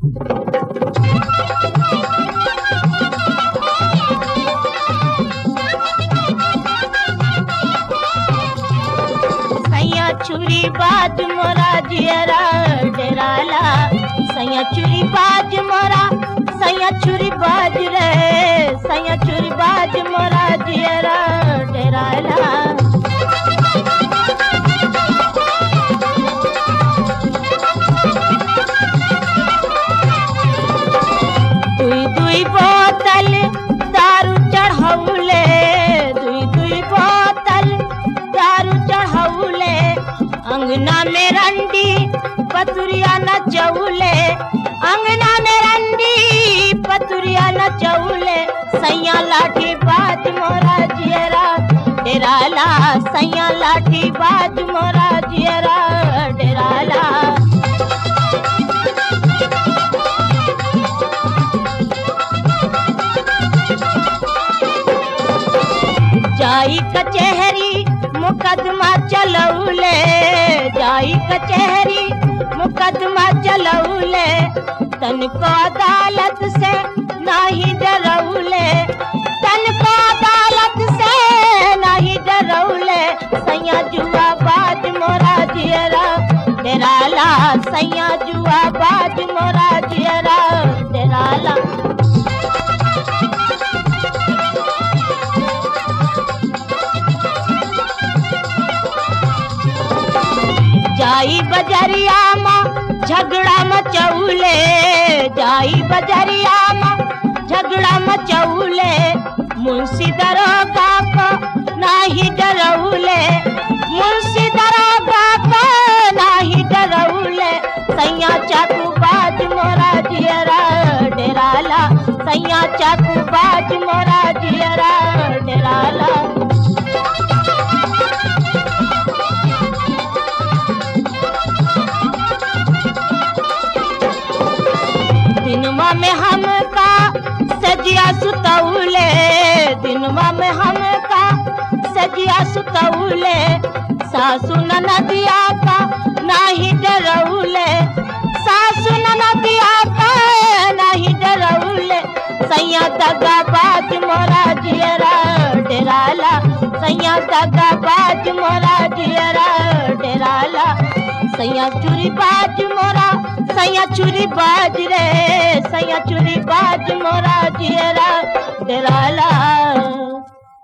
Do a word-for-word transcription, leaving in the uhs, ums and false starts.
सैया छुरी बाज मोरा जियरा डेराला, सैया छुरी बाज मोरा, सैया छुरी बाज रे, सैया छुरी बाज मोरा जियरा डेराला। दुई दुई बोतल दारू चढ़ौले, दुई दुई बोतल दारू चढ़ौले, अंगना में रंडी पतुरिया नचौले, अंगना में रंडी पतुरिया नचौले। सैया लाठी बाज मोरा जियरा डेराला, सैया लाठी बाज मोरा जियरा डेराला। जाई कचहरी मुकदमा चलौले, जाई कचहरी मुकदमा चलौले, तनको अदालत से नाही डरौले, तनको अदालत से नाही डरौले। सैया जुआ बाज मोरा जियरा डेराला, सैया जुआ बाज मोरा जियरा डेराला। जाई बजरिया माँ झगड़ा मचौले, जाई बजरिया माँ झगड़ा मचौले, मुंशी दरोगा को नाही डरौले, मुंशी दरोगा को नाही डरौले। सैया चाकू बाज मोरा जियरा डेराला, सैया चाकू बाज मोरा जियरा डेराला। दिनवा में हमका सजिया सुतौले, दिनवा में हमका सजिया सुतौले, सासु ननदिया का नाही डरौले, सासु ननदिया का नाही डरौले। सैया दगा बाज मोरा जियरा डेराला, सैया दगा बाज मोरा जियरा डेराला। सैया चुरी बाज मोरा, सैया चुरी बाज रे, सैया चुरी बाज मोरा जियरा डेराला।